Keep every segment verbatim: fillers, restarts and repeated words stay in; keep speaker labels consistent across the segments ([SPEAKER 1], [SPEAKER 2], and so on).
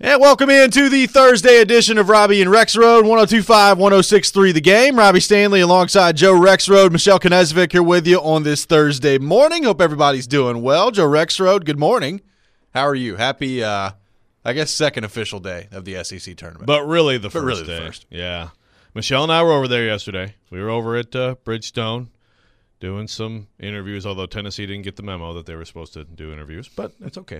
[SPEAKER 1] And welcome into the Thursday edition of Robbie and Rexroad, one oh two point five, one oh six point three The Game. Robbie Stanley alongside Joe Rexroad, Michelle Knezvik here with you on this Thursday morning. Hope everybody's doing well. Joe Rexroad, good morning. How are you? Happy, uh, I guess, second official day of the S E C tournament.
[SPEAKER 2] But really the
[SPEAKER 1] but
[SPEAKER 2] first
[SPEAKER 1] really
[SPEAKER 2] day.
[SPEAKER 1] The first.
[SPEAKER 2] Yeah. Michelle and I were over there yesterday. We were over at uh, Bridgestone doing some interviews, although Tennessee didn't get the memo that they were supposed to do interviews, but it's okay.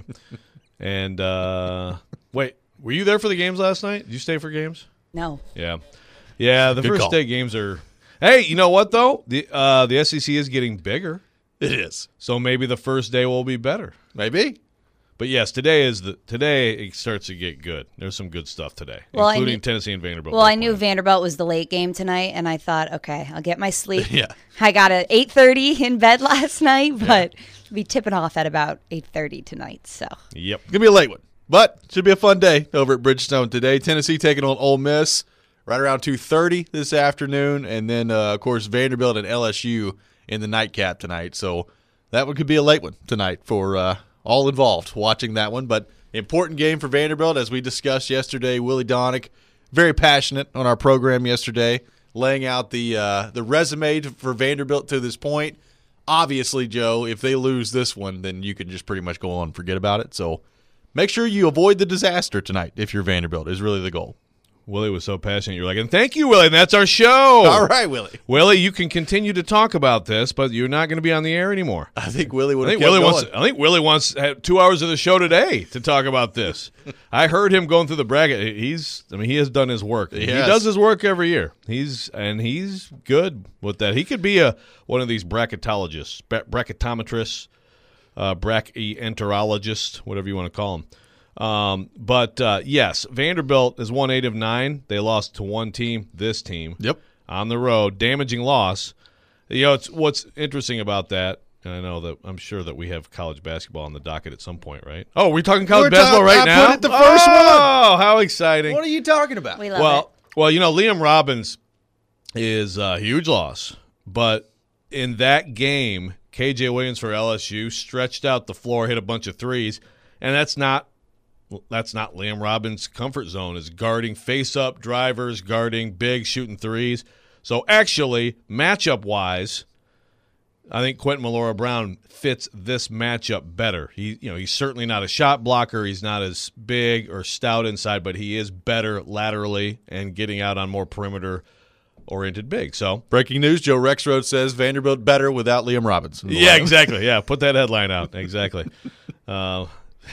[SPEAKER 2] And, uh, wait, were you there for the games last night? Did you stay for games?
[SPEAKER 3] No.
[SPEAKER 2] Yeah. Yeah, the
[SPEAKER 1] Good
[SPEAKER 2] first
[SPEAKER 1] call.
[SPEAKER 2] day games are – hey, you know what, though? The uh, the S E C is getting bigger.
[SPEAKER 1] It is.
[SPEAKER 2] So maybe the first day will be better.
[SPEAKER 1] Maybe.
[SPEAKER 2] But, yes, today is the today it starts to get good. There's some good stuff today,
[SPEAKER 3] Well, I
[SPEAKER 2] including
[SPEAKER 3] knew-
[SPEAKER 2] Tennessee and Vanderbilt.
[SPEAKER 3] Well,
[SPEAKER 2] both
[SPEAKER 3] I knew
[SPEAKER 2] playing.
[SPEAKER 3] Vanderbilt was the late game tonight, and I thought, okay, I'll get my sleep.
[SPEAKER 1] Yeah.
[SPEAKER 3] I got at eight thirty in bed last night, but I'll be tipping off at about eight thirty tonight. So
[SPEAKER 2] Yep.
[SPEAKER 1] Going to be a late one, but should be a fun day over at Bridgestone today. Tennessee taking on Ole Miss right around two thirty this afternoon, and then, uh, of course, Vanderbilt and L S U in the nightcap tonight. So that one could be a late one tonight for uh, all involved watching that one. But important game for Vanderbilt, as we discussed yesterday. Willie Donick, very passionate on our program yesterday, laying out the uh, the resume for Vanderbilt to this point. Obviously, Joe, if they lose this one, then you can just pretty much go on and forget about it. So make sure you avoid the disaster tonight if you're Vanderbilt is really the goal.
[SPEAKER 2] Willie was so passionate. You're like, and thank you, Willie, and that's our show.
[SPEAKER 1] All right, Willie.
[SPEAKER 2] Willie, you can continue to talk about this, but you're not going to be on the air anymore.
[SPEAKER 1] I think Willie would
[SPEAKER 2] I
[SPEAKER 1] have
[SPEAKER 2] think
[SPEAKER 1] kept
[SPEAKER 2] Willie
[SPEAKER 1] going.
[SPEAKER 2] wants. I think Willie wants to have two hours of the show today to talk about this. I heard him going through the bracket. He's. I mean, he has done his work.
[SPEAKER 1] He
[SPEAKER 2] He
[SPEAKER 1] has.
[SPEAKER 2] does his work every year. He's and he's good with that. He could be a one of these bracketologists, bra- bracketometrists, uh, brachyenterologists, whatever you want to call them. Um, but uh, yes, Vanderbilt is one eight of nine. They lost to one team, this team.
[SPEAKER 1] Yep.
[SPEAKER 2] On the road, damaging loss. You know, it's what's interesting about that. And I know that I'm sure that we have college basketball on the docket at some point, right? Oh, we're talking college
[SPEAKER 1] We're
[SPEAKER 2] basketball
[SPEAKER 1] talk-
[SPEAKER 2] right
[SPEAKER 1] I
[SPEAKER 2] now.
[SPEAKER 1] put it the first one.
[SPEAKER 2] Oh, how exciting!
[SPEAKER 1] What are you talking about?
[SPEAKER 3] we love
[SPEAKER 2] well,
[SPEAKER 3] it.
[SPEAKER 2] well, you know, Liam Robbins is a huge loss, but in that game, K J Williams for L S U stretched out the floor, hit a bunch of threes, and that's not that's not Liam Robbins' comfort zone. Is guarding face-up drivers, guarding big, shooting threes. So actually, matchup-wise, I think Quentin Malora Brown fits this matchup better. He, you know, he's certainly not a shot blocker. He's not as big or stout inside, but he is better laterally and getting out on more perimeter-oriented big. So,
[SPEAKER 1] Breaking news, Joe Rexroad says Vanderbilt better without Liam Robbins.
[SPEAKER 2] yeah, exactly. Yeah, put that headline out. Exactly. uh,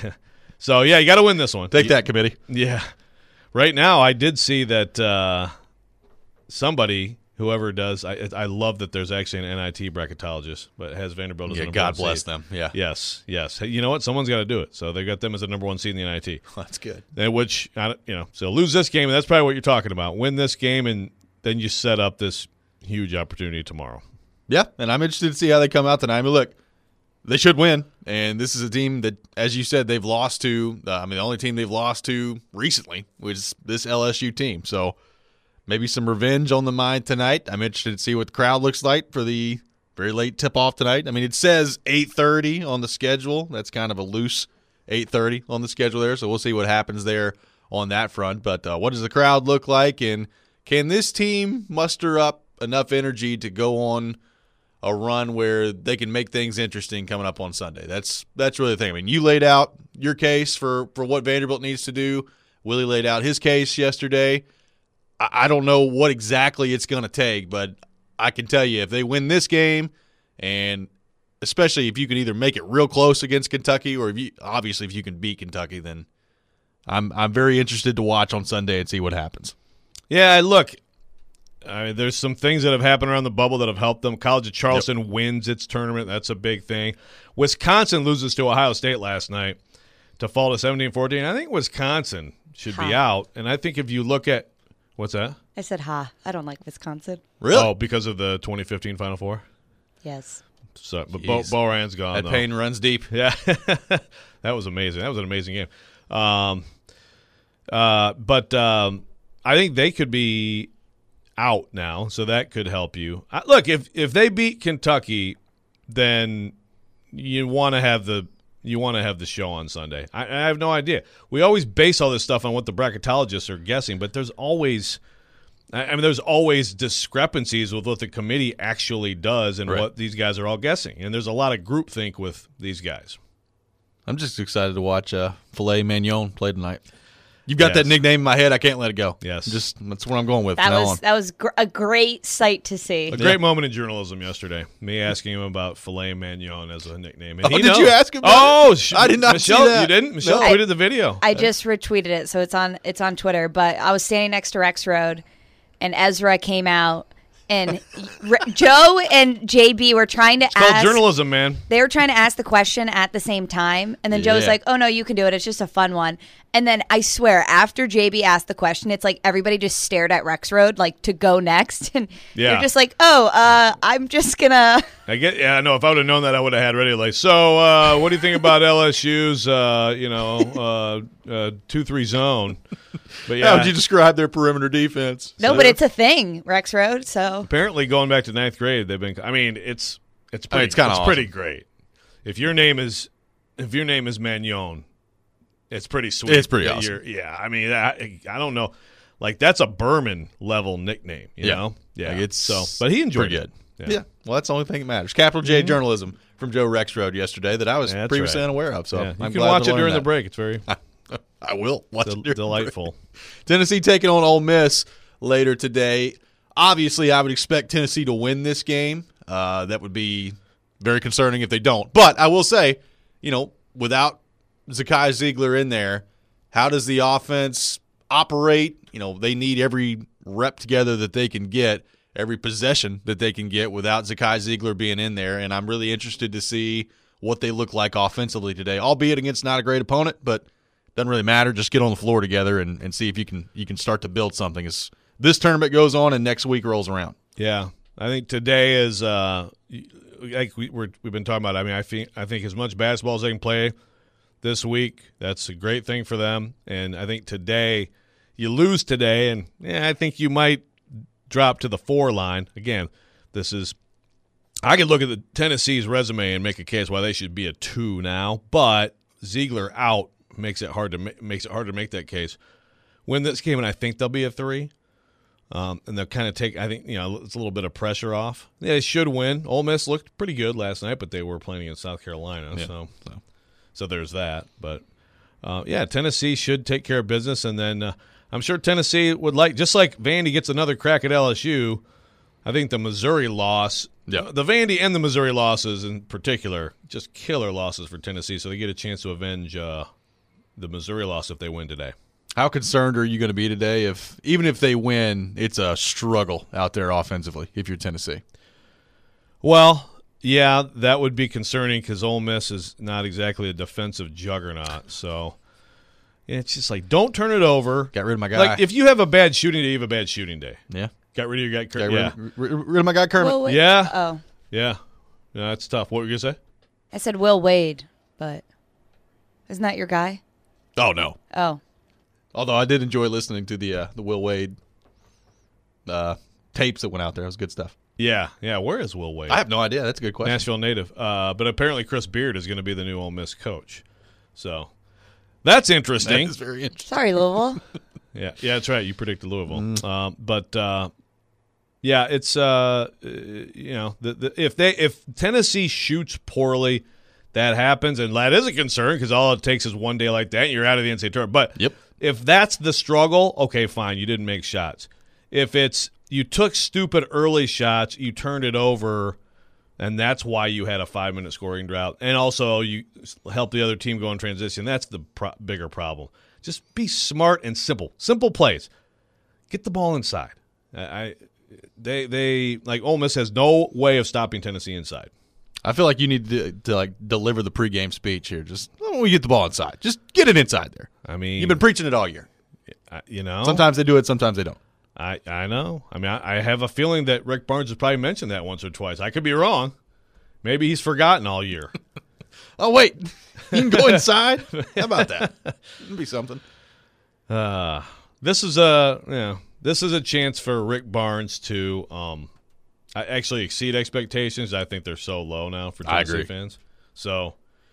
[SPEAKER 2] so, yeah, you got to win this one.
[SPEAKER 1] Take that, committee.
[SPEAKER 2] Yeah. Right now, I did see that uh, somebody, whoever does, I, I love that there's actually an N I T bracketologist, but it has Vanderbilt as
[SPEAKER 1] Yeah,
[SPEAKER 2] a number
[SPEAKER 1] God
[SPEAKER 2] one
[SPEAKER 1] bless
[SPEAKER 2] seed.
[SPEAKER 1] them. Yeah.
[SPEAKER 2] Yes, yes. Hey, you know what? Someone's got to do it. So they got them as a number one seed in the N I T.
[SPEAKER 1] That's good.
[SPEAKER 2] And which, I don't- you know, so lose this game, and that's probably what you're talking about. Win this game, and then you set up this huge opportunity tomorrow.
[SPEAKER 1] Yeah, and I'm interested to see how they come out tonight. I mean, look, they should win, and this is a team that, as you said, they've lost to. Uh, I mean, the only team they've lost to recently was this L S U team. So maybe some revenge on the mind tonight. I'm interested to see what the crowd looks like for the very late tip-off tonight. I mean, it says eight thirty on the schedule. That's kind of a loose eight thirty on the schedule there, so we'll see what happens there on that front. But uh, what does the crowd look like, and can this team muster up enough energy to go on a run where they can make things interesting coming up on Sunday? That's that's really the thing. I mean, you laid out your case for, for what Vanderbilt needs to do. Willie laid out his case yesterday. I, I don't know what exactly it's going to take, but I can tell you if they win this game, and especially if you can either make it real close against Kentucky, or if you obviously if you can beat Kentucky, then I'm I'm very interested to watch on Sunday and see what happens.
[SPEAKER 2] Yeah, look, I mean, there's some things that have happened around the bubble that have helped them. College of Charleston yep. wins its tournament. That's a big thing. Wisconsin loses to Ohio State last night to fall to seventeen fourteen. I think Wisconsin should
[SPEAKER 3] ha.
[SPEAKER 2] be out. And I think if you look at – what's that?
[SPEAKER 3] I said, ha, I don't like Wisconsin.
[SPEAKER 1] Really?
[SPEAKER 2] Oh, because of the twenty fifteen Final Four?
[SPEAKER 3] Yes.
[SPEAKER 2] So, but Bo, Bo Ryan's gone,
[SPEAKER 1] That
[SPEAKER 2] though.
[SPEAKER 1] pain runs deep.
[SPEAKER 2] Yeah. That was amazing. That was an amazing game. Um, uh, but um, I think they could be out now, so that could help you. Uh, look, if if they beat Kentucky, then you want to have the you want to have the show on Sunday. I, I have no idea. We always base all this stuff on what the bracketologists are guessing, but there's always I mean, there's always discrepancies with what the committee actually does and
[SPEAKER 1] right.
[SPEAKER 2] what these guys are all guessing. And there's a lot of groupthink with these guys.
[SPEAKER 1] I'm just excited to watch uh, Filet Mignon play tonight. You've got
[SPEAKER 2] Yes.
[SPEAKER 1] that nickname in my head. I can't let it go.
[SPEAKER 2] Yes.
[SPEAKER 1] Just that's what I'm going with.
[SPEAKER 3] That
[SPEAKER 1] from now
[SPEAKER 3] was
[SPEAKER 1] on.
[SPEAKER 3] that was gr- a great sight to see.
[SPEAKER 2] A great moment in journalism yesterday. Me asking him about filet mignon as a nickname. And
[SPEAKER 1] Oh,
[SPEAKER 2] he
[SPEAKER 1] did
[SPEAKER 2] knows.
[SPEAKER 1] you ask him about
[SPEAKER 2] Oh,
[SPEAKER 1] it?
[SPEAKER 2] sh-
[SPEAKER 1] I did not see
[SPEAKER 2] Michelle,
[SPEAKER 1] that.
[SPEAKER 2] You didn't? Michelle
[SPEAKER 1] No.
[SPEAKER 2] tweeted the video.
[SPEAKER 3] I just retweeted it, so it's on it's on Twitter. But I was standing next to Rex Road, and Ezra came out, and Re- Joe and J B were trying to
[SPEAKER 2] It's called
[SPEAKER 3] ask.
[SPEAKER 2] journalism, man.
[SPEAKER 3] They were trying to ask the question at the same time, and then Joe was
[SPEAKER 1] Yeah.
[SPEAKER 3] like, "Oh no, you can do it. It's just a fun one." And then I swear, after J B asked the question, it's like everybody just stared at Rex Road, like to go next, and
[SPEAKER 2] Yeah.
[SPEAKER 3] you're just like, "Oh, uh, I'm just gonna."
[SPEAKER 2] I get. Yeah, I know. If I would have known that, I would have had ready. Like, so, uh, what do you think about L S U's, uh, you know, uh, uh, two three zone? But yeah,
[SPEAKER 1] How would you describe their perimeter defense?
[SPEAKER 3] No,
[SPEAKER 2] So-
[SPEAKER 3] but it's a thing, Rex Road. So
[SPEAKER 2] apparently going back to ninth grade, they've been. I mean, it's it's
[SPEAKER 1] I mean,
[SPEAKER 2] pretty,
[SPEAKER 1] it's kinda
[SPEAKER 2] it's
[SPEAKER 1] awesome.
[SPEAKER 2] pretty great. If your name is if your name is Magnon, it's pretty sweet.
[SPEAKER 1] It's pretty
[SPEAKER 2] that
[SPEAKER 1] awesome.
[SPEAKER 2] you're- Yeah, I mean, I, I don't know, like that's a Berman level nickname. You
[SPEAKER 1] Yeah.
[SPEAKER 2] know, yeah.
[SPEAKER 1] Like, it's
[SPEAKER 2] so, but he enjoyed
[SPEAKER 1] pretty
[SPEAKER 2] it.
[SPEAKER 1] good. Yeah. Well, that's the only thing that matters. Capital J journalism from Joe Rexroad yesterday that I was
[SPEAKER 2] That's
[SPEAKER 1] previously
[SPEAKER 2] right.
[SPEAKER 1] unaware of. So
[SPEAKER 2] Yeah, you
[SPEAKER 1] I'm
[SPEAKER 2] can
[SPEAKER 1] glad
[SPEAKER 2] watch
[SPEAKER 1] to
[SPEAKER 2] it
[SPEAKER 1] learn
[SPEAKER 2] during the
[SPEAKER 1] that.
[SPEAKER 2] break. It's very
[SPEAKER 1] I will watch
[SPEAKER 2] del-
[SPEAKER 1] it during the break.
[SPEAKER 2] delightful.
[SPEAKER 1] Tennessee taking on Ole Miss later today. Obviously, I would expect Tennessee to win this game. Uh, that would be very concerning if they don't. But I will say, you know, without Zakai Ziegler in there, how does the offense operate? You know, they need every rep together that they can get, every possession that they can get without Zakai Ziegler being in there. And I'm really interested to see what they look like offensively today, albeit against not a great opponent, but doesn't really matter. Just get on the floor together and, and see if you can you can start to build something as this tournament goes on and next week rolls around.
[SPEAKER 2] Yeah, I think today is uh, like we, we're, we've been talking about. I mean, I think I think as much basketball as they can play this week, that's a great thing for them. And I think today, you lose today, and yeah, I think you might drop to the four line again. This is I could look at the Tennessee's resume and make a case why they should be a two now, but Ziegler out makes it hard to ma- makes it hard to make that case. Win this game, and I think they'll be a three. Um, and they'll kind of take, I think, you know, it's a little bit of pressure off. Yeah, they should win. Ole Miss looked pretty good last night, but they were playing against South Carolina,
[SPEAKER 1] Yeah,
[SPEAKER 2] so,
[SPEAKER 1] so.
[SPEAKER 2] so there's that. But uh, yeah, Tennessee should take care of business, and then uh, I'm sure Tennessee would like, just like Vandy gets another crack at L S U. I think the Missouri loss,
[SPEAKER 1] Yeah.
[SPEAKER 2] the Vandy and the Missouri losses in particular, just killer losses for Tennessee, so they get a chance to avenge uh, the Missouri loss if they win today.
[SPEAKER 1] How concerned are you going to be today if even if they win, it's a struggle out there offensively if you're Tennessee?
[SPEAKER 2] Well, yeah, that would be concerning because Ole Miss is not exactly a defensive juggernaut. So it's just like, don't turn it over.
[SPEAKER 1] Got rid of my guy.
[SPEAKER 2] Like, if you have a bad shooting day, you have a bad shooting day.
[SPEAKER 1] yeah.
[SPEAKER 2] Got rid of your guy.
[SPEAKER 1] Got rid,
[SPEAKER 2] Yeah.
[SPEAKER 1] rid, rid of my guy Kermit.
[SPEAKER 3] Will Wade-
[SPEAKER 2] Yeah.
[SPEAKER 3] Oh,
[SPEAKER 2] Yeah. Yeah, that's tough. What were you going to say?
[SPEAKER 3] I said Will Wade, but isn't that your guy?
[SPEAKER 1] Oh, no.
[SPEAKER 3] Oh,
[SPEAKER 1] Although I did enjoy listening to the uh, the Will Wade uh, tapes that went out there. It was good stuff.
[SPEAKER 2] Yeah. Yeah. Where is Will Wade?
[SPEAKER 1] I have no idea. That's a good question.
[SPEAKER 2] Nashville native. Uh, but apparently Chris Beard is going to be the new Ole Miss coach. So that's
[SPEAKER 1] That
[SPEAKER 2] interesting.
[SPEAKER 1] is very interesting.
[SPEAKER 3] sorry, Louisville.
[SPEAKER 2] Yeah, yeah, that's right. You predicted Louisville, um, but uh, yeah, it's uh, uh, you know, the, the, if they if Tennessee shoots poorly, that happens, and that is a concern because all it takes is one day like that, and you're out of the N C double A tournament. But
[SPEAKER 1] Yep.
[SPEAKER 2] if that's the struggle, okay, fine, you didn't make shots. If it's you took stupid early shots, you turned it over, and that's why you had a five minute scoring drought, and also you helped the other team go in transition. That's the pro- bigger problem. Just be smart and simple. Simple plays. Get the ball inside. I, I they they like Ole Miss has no way of stopping Tennessee inside.
[SPEAKER 1] I feel like you need to, to like deliver the pregame speech here. Just when we get the ball inside, just get it inside there.
[SPEAKER 2] I mean,
[SPEAKER 1] You've been preaching it all year.
[SPEAKER 2] I, you know,
[SPEAKER 1] Sometimes they do it, sometimes they don't.
[SPEAKER 2] I I know. I mean, I, I have a feeling that Rick Barnes has probably mentioned that once or twice. I could be wrong. Maybe he's forgotten all year.
[SPEAKER 1] Oh wait, you can go inside. How about that? It'd be something.
[SPEAKER 2] Uh, this is a you know, this is a chance for Rick Barnes to um, actually exceed expectations. I think they're so low now for
[SPEAKER 1] I
[SPEAKER 2] Tennessee
[SPEAKER 1] agree.
[SPEAKER 2] fans. So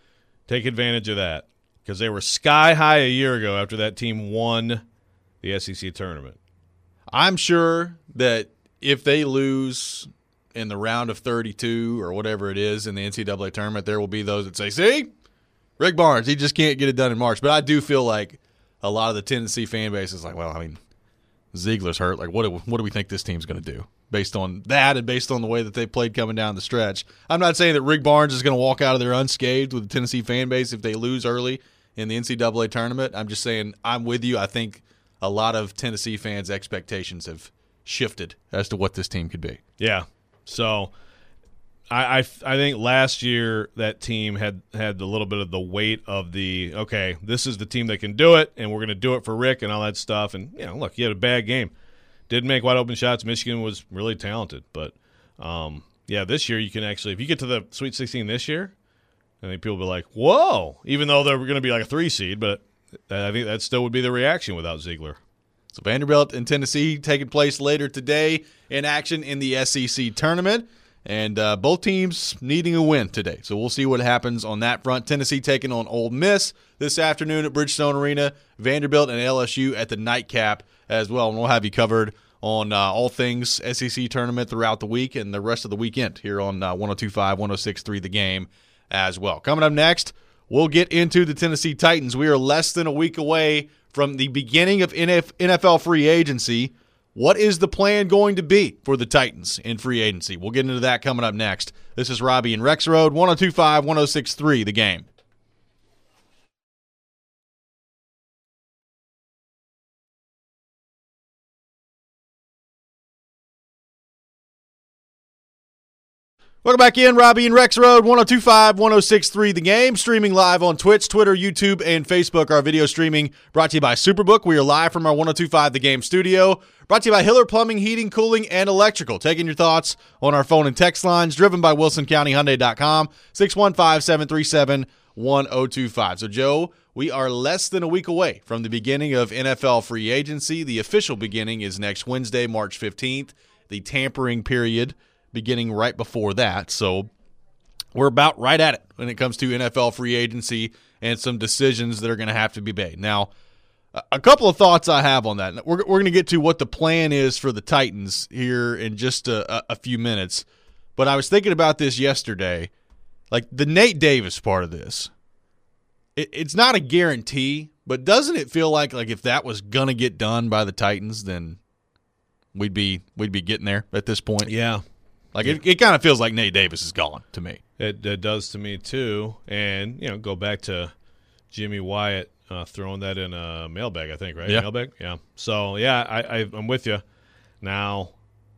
[SPEAKER 2] Take advantage of that because they were sky high a year ago after that team won the S E C tournament.
[SPEAKER 1] I'm sure that if they lose in the round of thirty-two or whatever it is in the N C double A tournament, there will be those that say, see, Rick Barnes, he just can't get it done in March. But I do feel like a lot of the Tennessee fan base is like, well, I mean, Ziegler's hurt. Like, what do, what do we think this team's going to do based on that and based on the way that they played coming down the stretch? I'm not saying that Rick Barnes is going to walk out of there unscathed with the Tennessee fan base if they lose early in the N C double A tournament. I'm just saying I'm with you. I think a lot of Tennessee fans' expectations have shifted as to what this team could be.
[SPEAKER 2] Yeah. So I, I, I think last year that team had, had a little bit of the weight of the, okay, this is the team that can do it, and we're going to do it for Rick and all that stuff. And, you know, look, he had a bad game. Didn't make wide open shots. Michigan was really talented. But, um, yeah, this year you can actually, if you get to the Sweet sixteen this year, I think people will be like, whoa, even though they're going to be like a three seed, but I think that still would be the reaction without Ziegler.
[SPEAKER 1] So Vanderbilt and Tennessee taking place later today in action in the S E C tournament. And uh, both teams needing a win today. So we'll see what happens on that front. Tennessee taking on Ole Miss this afternoon at Bridgestone Arena. Vanderbilt and L S U at the nightcap as well. And we'll have you covered on uh, all things S E C tournament throughout the week and the rest of the weekend here on uh, one oh two point five, one oh six point three The Game as well. Coming up next, we'll get into the Tennessee Titans. We are less than a week away from the beginning of N F L free agency. What is the plan going to be for the Titans in free agency? We'll get into that coming up next. This is Robbie and Rex Road, one oh two point five, one oh six point three The Game. Welcome back in, Robbie and Rex Road, one oh two point five, one oh six point three The Game, streaming live on Twitch, Twitter, YouTube, and Facebook. Our video streaming brought to you by Superbook. We are live from our one oh two point five The Game studio. Brought to you by Hiller Plumbing, Heating, Cooling, and Electrical. Taking your thoughts on our phone and text lines, driven by Wilson County Hyundai dot com, six one five, seven three seven, one oh two five. So, Joe, we are less than a week away from the beginning of N F L free agency. The official beginning is next Wednesday, March fifteenth. The tampering period beginning right before that. So we're about right at it when it comes to N F L free agency and some decisions that are going to have to be made. Now, a couple of thoughts I have on that. We're, we're going to get to what the plan is for the Titans here in just a, a few minutes. But I was thinking about this yesterday. Like the Nate Davis part of this, it, it's not a guarantee, but doesn't it feel like like if that was going to get done by the Titans, then we'd be we'd be getting there at this point?
[SPEAKER 2] Yeah.
[SPEAKER 1] Like it, it kind of feels like Nate Davis is gone to me.
[SPEAKER 2] It, it does to me too. And, you know, go back to Jimmy Wyatt uh, throwing that in a mailbag, I think, right?
[SPEAKER 1] Yeah.
[SPEAKER 2] Mailbag? Yeah. So, yeah, I, I, I'm with you. Now,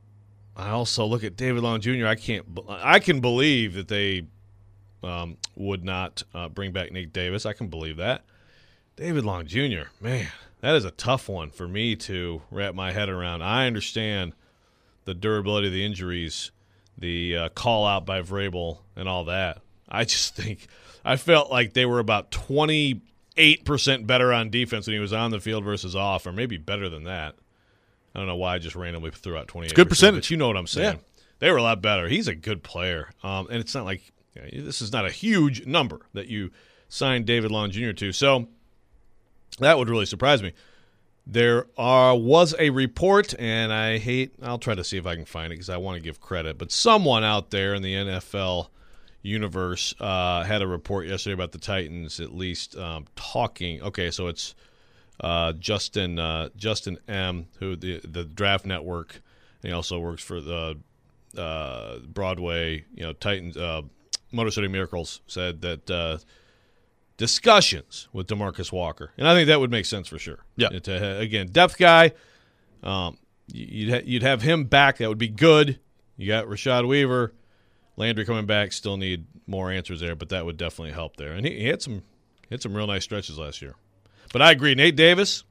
[SPEAKER 2] I also look at David Long Junior I can't – I can believe that they um, would not uh, bring back Nate Davis. I can believe that. David Long Junior, man, that is a tough one for me to wrap my head around. I understand the durability of the injuries, the uh, call out by Vrabel and all that. I just think I felt like they were about twenty-eight percent better on defense when he was on the field versus off, or maybe better than that. I don't know why I just randomly threw out twenty-eight percent.
[SPEAKER 1] Good percentage.
[SPEAKER 2] But you know what I'm saying. Yeah. They were a lot better. He's a good player. Um, and it's not like you know, this is not a huge number that you signed David Long Junior to. So that would really surprise me. There are, was a report, and I hate – I'll try to see if I can find it because I want to give credit. But someone out there in the N F L universe uh, had a report yesterday about the Titans at least um, talking – okay, so it's uh, Justin uh, Justin M., who the, the Draft Network, he also works for the uh, Broadway, you know, Titans uh, Motor City Miracles, said that uh, – discussions with DeMarcus Walker, and I think that would make sense for sure.
[SPEAKER 1] Yeah.
[SPEAKER 2] To, again, depth guy, um, you'd ha- you'd have him back. That would be good. You got Rashad Weaver, Landry coming back. Still need more answers there, but that would definitely help there. And he, he had some he had some real nice stretches last year. But I agree, Nate Davis.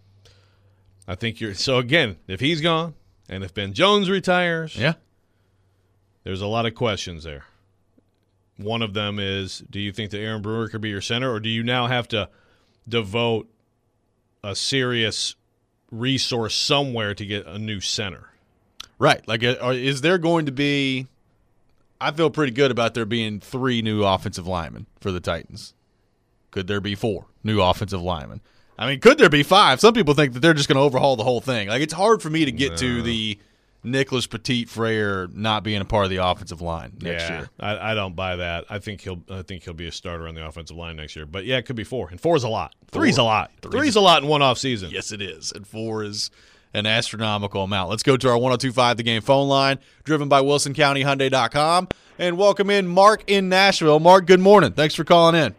[SPEAKER 2] I think you're so again. If he's gone, and if Ben Jones retires,
[SPEAKER 1] yeah,
[SPEAKER 2] there's a lot of questions there. One of them is, do you think that Aaron Brewer could be your center, or do you now have to devote a serious resource somewhere to get a new center?
[SPEAKER 1] Right. Like, is there going to be – I feel pretty good about there being three new offensive linemen for the Titans. Could there be four new offensive linemen? I mean, could there be five? Some people think that they're just going to overhaul the whole thing. Like, it's hard for me to get no. to the Nicholas Petit-Frere not being a part of the offensive line next
[SPEAKER 2] yeah,
[SPEAKER 1] year.
[SPEAKER 2] I, I don't buy that. I think he'll I think he'll be a starter on the offensive line next year. But yeah, it could be four. And four is a lot. Four. Three's a lot. Three's, Three's a lot in one off season.
[SPEAKER 1] Yes, it is. And four is an astronomical amount. Let's go to our one oh two point five The Game phone line, driven by Wilson County Hyundai dot com, and welcome in Mark in Nashville. Mark, good morning. Thanks for calling in.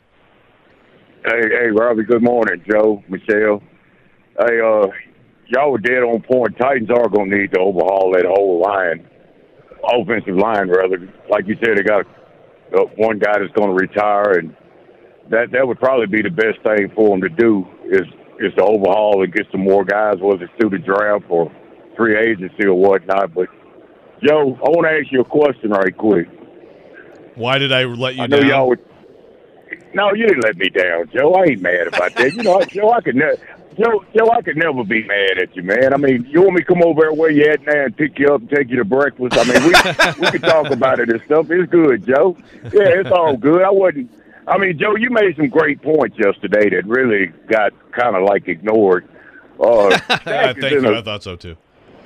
[SPEAKER 4] Hey, hey, Robbie. Good morning, Joe, Michelle. Hey, uh, y'all were dead on point. Titans are going to need to overhaul that whole line, offensive line, rather. Like you said, they got uh, one guy that's going to retire, and that that would probably be the best thing for them to do is is to overhaul and get some more guys, whether it's through the draft or free agency or whatnot. But, Joe, I want to ask you a question right quick.
[SPEAKER 2] Why did I let you
[SPEAKER 4] I know
[SPEAKER 2] down?
[SPEAKER 4] y'all would. No, you didn't let me down, Joe. I ain't mad about that. You know, Joe, I could never, Joe, Joe, I could never be mad at you, man. I mean, you want me to come over there where you at now and pick you up and take you to breakfast? I mean, we we could talk about it and stuff. It's good, Joe. Yeah, it's all good. I wasn't. I mean, Joe, you made some great points yesterday that really got kind of like ignored. Uh,
[SPEAKER 2] I think so.
[SPEAKER 4] A,
[SPEAKER 2] I thought so too.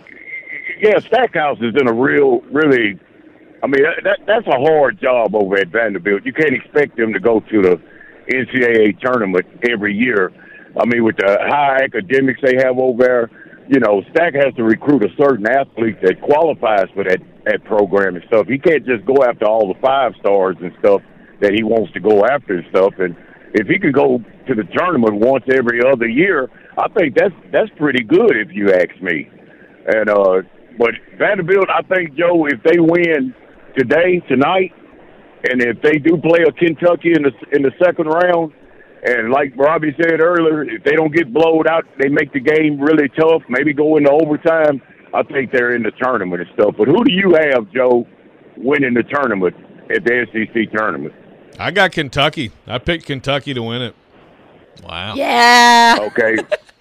[SPEAKER 4] Yeah, Stackhouse is in a real, really. I mean, that that's a hard job over at Vanderbilt. You can't expect them to go to the N C double A tournament every year. I mean, with the high academics they have over there, you know, Stack has to recruit a certain athlete that qualifies for that, that program and stuff. He can't just go after all the five stars and stuff that he wants to go after and stuff. And if he can go to the tournament once every other year, I think that's that's pretty good if you ask me. And uh, but Vanderbilt, I think, Joe, if they win today, tonight, and if they do play a Kentucky in the in the second round, and like Robbie said earlier, if they don't get blowed out, they make the game really tough, maybe go into overtime, I think they're in the tournament and stuff. But who do you have, Joe, winning the tournament at the S E C tournament?
[SPEAKER 2] I got Kentucky. I picked Kentucky to win it.
[SPEAKER 1] Wow.
[SPEAKER 3] Yeah.
[SPEAKER 4] Okay.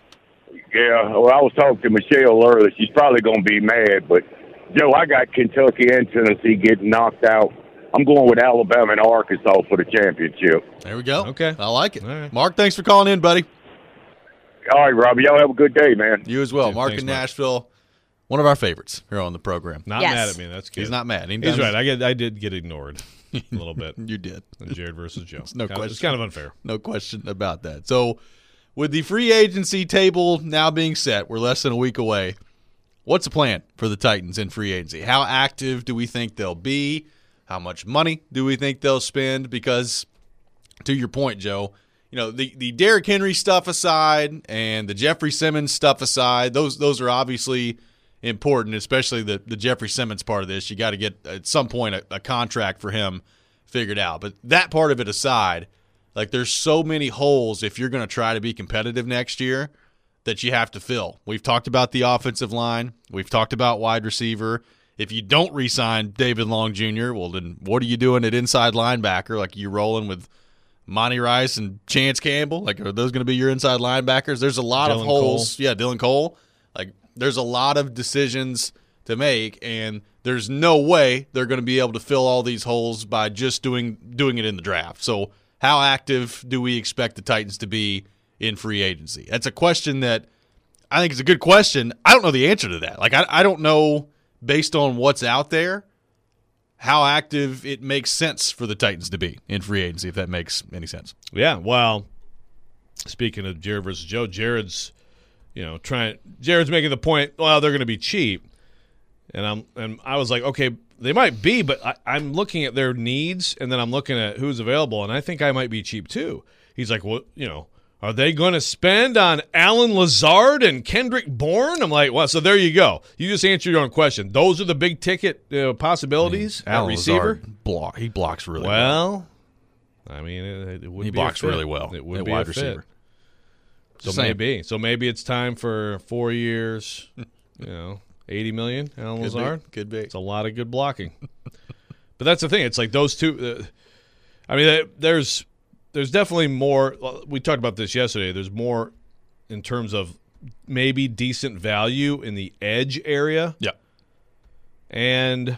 [SPEAKER 4] Yeah, well, I was talking to Michelle earlier. She's probably going to be mad, but, Joe, I got Kentucky and Tennessee getting knocked out. I'm going with Alabama and Arkansas for the championship.
[SPEAKER 1] There we go.
[SPEAKER 2] Okay.
[SPEAKER 1] I like it.
[SPEAKER 2] All right.
[SPEAKER 1] Mark, thanks for calling in, buddy.
[SPEAKER 4] All right, Robbie. Y'all have a good day, man.
[SPEAKER 1] You as well.
[SPEAKER 2] Dude,
[SPEAKER 1] Mark
[SPEAKER 2] thanks,
[SPEAKER 1] in
[SPEAKER 2] Mark.
[SPEAKER 1] Nashville, one of our favorites here on the program.
[SPEAKER 2] Not
[SPEAKER 3] Yes.
[SPEAKER 2] mad at me. That's good.
[SPEAKER 1] He's not mad.
[SPEAKER 2] He's right. I get. I did get ignored a little bit.
[SPEAKER 1] You did.
[SPEAKER 2] Jared versus Joe.
[SPEAKER 1] No
[SPEAKER 2] Kind of-
[SPEAKER 1] question.
[SPEAKER 2] It's kind of unfair.
[SPEAKER 1] No question about that. So, with the free agency table now being set, we're less than a week away. What's the plan for the Titans in free agency? How active do we think they'll be? How much money do we think they'll spend? Because, to your point, Joe, you know, the, the Derrick Henry stuff aside and the Jeffrey Simmons stuff aside, those those are obviously important, especially the, the Jeffrey Simmons part of this. You got to get, at some point, a, a contract for him figured out. But that part of it aside, like, there's so many holes if you're going to try to be competitive next year that you have to fill. We've talked about the offensive line. We've talked about wide receiver. If you don't re-sign David Long Junior, well, then what are you doing at inside linebacker? Like, you rolling with Monty Rice and Chance Campbell? Like, are those going to be your inside linebackers? There's a lot
[SPEAKER 2] Dylan
[SPEAKER 1] of holes.
[SPEAKER 2] Cole.
[SPEAKER 1] Yeah, Dylan Cole. Like, there's a lot of decisions to make, and there's no way they're going to be able to fill all these holes by just doing doing it in the draft. So how active do we expect the Titans to be in free agency? That's a question that I think is a good question. I don't know the answer to that. Like, I, I don't know, based on what's out there, how active it makes sense for the Titans to be in free agency, if that makes any sense.
[SPEAKER 2] Yeah. Well, speaking of Jared versus Joe, Jared's, you know, trying. Jared's making the point. Well, they're going to be cheap, and I'm and I was like, okay, they might be, but I, I'm looking at their needs, and then I'm looking at who's available, and I think I might be cheap too. He's like, well, you know, are they going to spend on Alan Lazard and Kendrick Bourne? I'm like, well, so there you go. You just answered your own question. Those are the big ticket uh, possibilities at
[SPEAKER 1] Alan
[SPEAKER 2] receiver.
[SPEAKER 1] Lazard block, he blocks really well.
[SPEAKER 2] Well, I mean, it, it would
[SPEAKER 1] He
[SPEAKER 2] be a
[SPEAKER 1] blocks
[SPEAKER 2] fit.
[SPEAKER 1] really well
[SPEAKER 2] It would
[SPEAKER 1] at
[SPEAKER 2] be
[SPEAKER 1] wide
[SPEAKER 2] a fit.
[SPEAKER 1] receiver.
[SPEAKER 2] So
[SPEAKER 1] Just saying.
[SPEAKER 2] maybe, so maybe it's time for four years. You know, eighty million. Alan
[SPEAKER 1] Could be.
[SPEAKER 2] Lazard.
[SPEAKER 1] Could be.
[SPEAKER 2] It's a lot of good blocking. But that's the thing. It's like those two. Uh, I mean, there's there's definitely more. We talked about this yesterday. There's more in terms of maybe decent value in the edge area.
[SPEAKER 1] Yeah.
[SPEAKER 2] And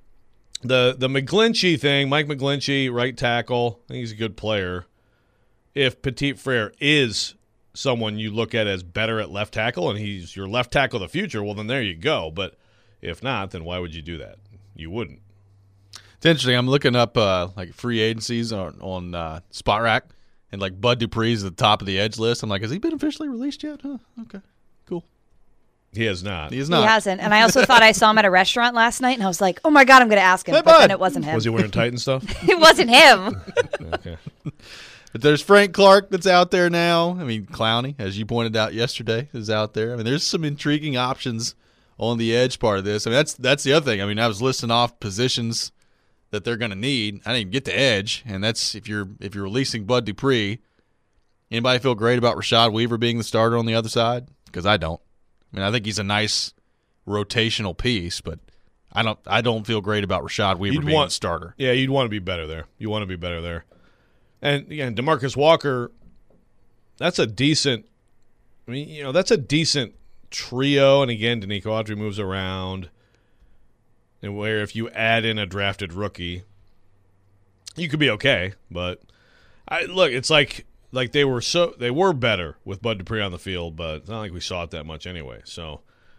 [SPEAKER 2] the the McGlinchey thing, Mike McGlinchey, right tackle. I think he's a good player. if Petit Frere is someone you look at as better at left tackle and he's your left tackle of the future, well, then there you go. But if not, then why would you do that? You wouldn't.
[SPEAKER 1] It's interesting. I'm looking up uh, like free agencies on, on uh, Spot Rack, and like Bud Dupree's at the top of the edge list. I'm like, has he been officially released yet? Huh, okay, cool.
[SPEAKER 2] He has not.
[SPEAKER 1] He is not.
[SPEAKER 3] He hasn't. And I also thought I saw him at a restaurant last night, and I was like, oh, my God, I'm going to ask him.
[SPEAKER 1] Hey,
[SPEAKER 3] but
[SPEAKER 1] bud.
[SPEAKER 3] then it wasn't him.
[SPEAKER 2] Was he wearing Titan stuff?
[SPEAKER 3] It wasn't him.
[SPEAKER 2] Okay.
[SPEAKER 1] But there's Frank Clark that's out there now. I mean, Clowney, as you pointed out yesterday, is out there. I mean, there's some intriguing options on the edge part of this. I mean, that's that's the other thing. I mean, I was listing off positions that they're going to need. I didn't get to edge, and that's if you're if you're releasing Bud Dupree. Anybody feel great about Rashad Weaver being the starter on the other side? Because I don't. I mean, I think he's a nice rotational piece, but I don't I don't feel great about Rashad Weaver
[SPEAKER 2] You'd
[SPEAKER 1] being
[SPEAKER 2] want-
[SPEAKER 1] the starter.
[SPEAKER 2] Yeah, you'd want to be better there. You want to be better there. And again, DeMarcus Walker, that's a decent. I mean, you know, that's a decent trio. And again, Danico Autry moves around, and where if you add in a drafted rookie, you could be okay. But I look, it's like like they were so they were better with Bud Dupree on the field, but it's not like we saw it that much anyway. So,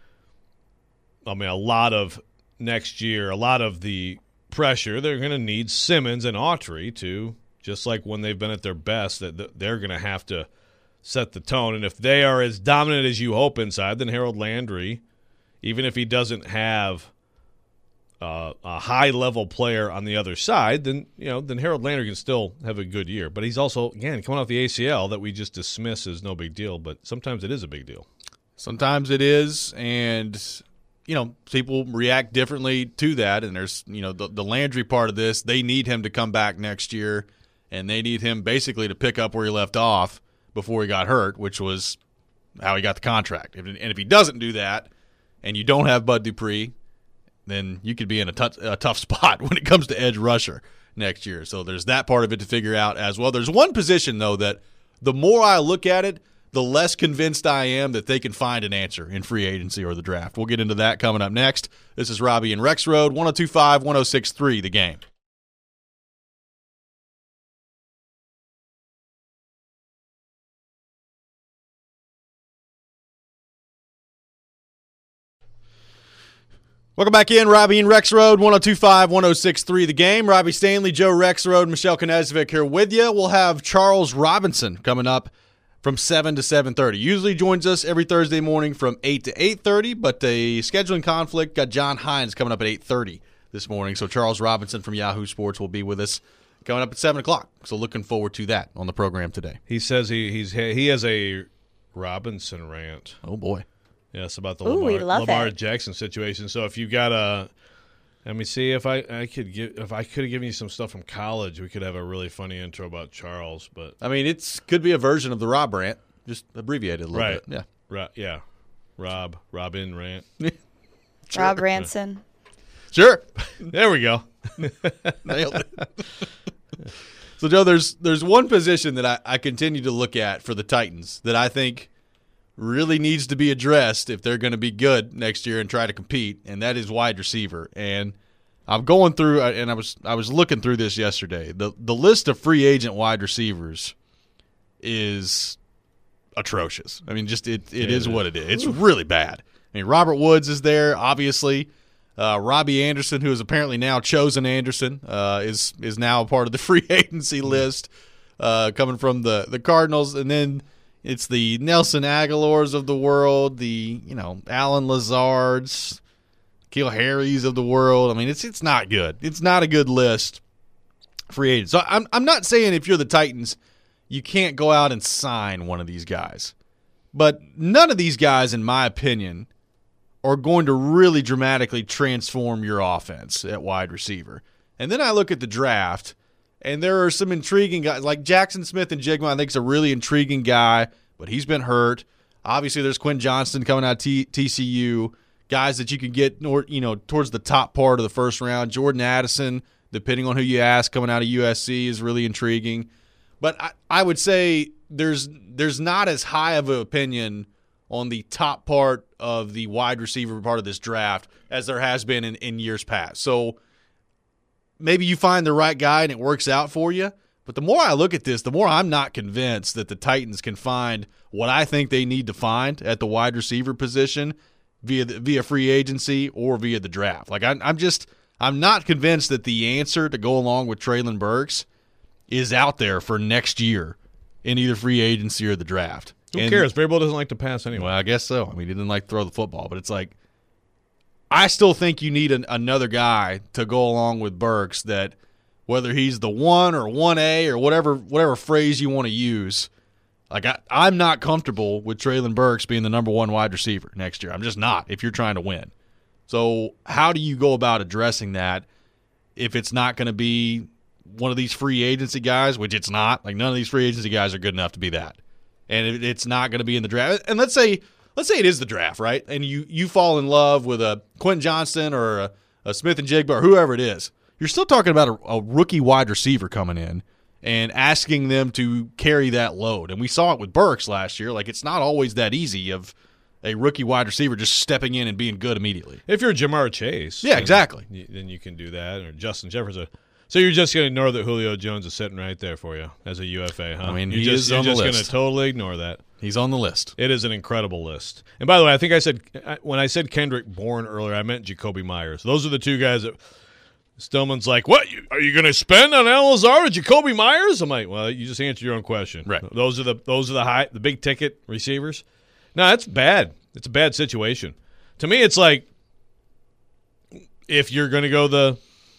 [SPEAKER 2] I mean, a lot of next year, a lot of the pressure, they're going to need Simmons and Autry to. Just like when they've been at their best, that they're going to have to set the tone. And if they are as dominant as you hope inside, then Harold Landry, even if he doesn't have uh, a high-level player on the other side, then you know, then Harold Landry can still have a good year. But he's also, again, coming off the A C L that we just dismiss as no big deal. But sometimes it is a big deal.
[SPEAKER 1] Sometimes it is, and you know, people react differently to that. And there's, you know, the, the Landry part of this. They need him to come back next year. And they need him basically to pick up where he left off before he got hurt, which was how he got the contract. And if he doesn't do that and you don't have Bud Dupree, then you could be in a, t- a tough spot when it comes to edge rusher next year. So there's that part of it to figure out as well. There's one position, though, that the more I look at it, the less convinced I am that they can find an answer in free agency or the draft. We'll get into that coming up next. This is Robbie and Rex Road, one oh two point five, one oh six point three, The Game. Welcome back in, Robbie and Rex Road, one oh two point five, one oh six point three, The Game. Robbie Stanley, Joe Rex Road, Michelle Knezvik here with you. We'll have Charles Robinson coming up from seven to seven thirty. Usually joins us every Thursday morning from eight to eight thirty, but a scheduling conflict got John Hines coming up at eight thirty this morning. So Charles Robinson from Yahoo Sports will be with us coming up at seven o'clock. So looking forward to that on the program today.
[SPEAKER 2] He says he he's he has a Robinson rant.
[SPEAKER 1] Oh, boy.
[SPEAKER 2] Yes, about the
[SPEAKER 3] Ooh, we
[SPEAKER 2] Lamar,
[SPEAKER 3] love
[SPEAKER 2] Lamar
[SPEAKER 3] it.
[SPEAKER 2] Jackson situation. So if you got a, let me see if I, I could give if I could have given you some stuff from college, we could have a really funny intro about Charles. But
[SPEAKER 1] I mean, it's could be a version of the Rob rant, just abbreviated a little
[SPEAKER 2] right,
[SPEAKER 1] bit. Yeah.
[SPEAKER 2] Ro- yeah, Rob, Robin rant.
[SPEAKER 1] Sure.
[SPEAKER 3] Rob Ranson.
[SPEAKER 1] Sure.
[SPEAKER 2] There we go.
[SPEAKER 1] Nailed it. So, Joe, there's there's one position that I, I continue to look at for the Titans that I think really needs to be addressed if they're going to be good next year and try to compete, and that is wide receiver. And I'm going through, and I was I was looking through this yesterday. The the list of free agent wide receivers is atrocious. I mean, just it it is what it is. It's really bad. I mean, Robert Woods is there, obviously. Uh, Robbie Anderson, who is apparently now chosen Anderson, uh, is is now a part of the free agency list, uh, coming from the, the Cardinals. And then it's the Nelson Aguilars of the world, the you know Alan Lazards, Keel Harrys of the world. I mean, it's it's not good. It's not a good list. Free agents. So I'm I'm not saying if you're the Titans, you can't go out and sign one of these guys, but none of these guys, in my opinion, are going to really dramatically transform your offense at wide receiver. And then I look at the draft, and there are some intriguing guys. Like Jackson Smith and Jigma, I think is a really intriguing guy, but he's been hurt. Obviously, there's Quinn Johnston coming out of T- TCU, guys that you can get you know towards the top part of the first round. Jordan Addison, depending on who you ask, coming out of U S C is really intriguing. But I, I would say there's there's not as high of an opinion on the top part of the wide receiver part of this draft as there has been in, in years past. So maybe you find the right guy and it works out for you, But the more I look at this, the more I'm not convinced that the Titans can find what I think they need to find at the wide receiver position via the, via free agency or via the draft. Like I, I'm just I'm not convinced that the answer to go along with Treylon Burks is out there for next year in either free agency or the draft.
[SPEAKER 2] Who
[SPEAKER 1] and,
[SPEAKER 2] cares? Vrabel doesn't like to pass anyway.
[SPEAKER 1] Well, I guess so. I mean, he didn't like to throw the football, but it's like I still think you need an, another guy to go along with Burks that whether he's the one or one A or whatever whatever phrase you want to use. Like I, I'm not comfortable with Treylon Burks being the number one wide receiver next year. I'm just not if you're trying to win. So how do you go about addressing that if it's not going to be one of these free agency guys, which it's not. Like none of these free agency guys are good enough to be that. And it's not going to be in the draft. And let's say let's say it is the draft, right? And you, you fall in love with a Quentin Johnston or a, a Smith and Jigba or whoever it is. You're still talking about a, a rookie wide receiver coming in and asking them to carry that load. And we saw it with Burks last year. Like it's not always that easy of a rookie wide receiver just stepping in and being good immediately.
[SPEAKER 2] If you're Jamar Chase.
[SPEAKER 1] Yeah, exactly.
[SPEAKER 2] Then, then you can do that. Or Justin Jefferson. So you're just going to ignore that Julio Jones is sitting right there for you as a U F A, huh?
[SPEAKER 1] I mean,
[SPEAKER 2] you're
[SPEAKER 1] he
[SPEAKER 2] just,
[SPEAKER 1] is
[SPEAKER 2] you're
[SPEAKER 1] on the
[SPEAKER 2] just
[SPEAKER 1] list.
[SPEAKER 2] going to totally ignore that.
[SPEAKER 1] He's on the list.
[SPEAKER 2] It is an incredible list. And by the way, I think I said when I said Kendrick Bourne earlier, I meant Jacoby Myers. Those are the two guys that Stillman's like, what? Are you going to spend on Al Lazard or Jacoby Myers? I'm like, well, you just answered your own question.
[SPEAKER 1] Right.
[SPEAKER 2] Those are the those are the high the big ticket receivers. No, that's bad. It's a bad situation. To me, it's like if you're going to go the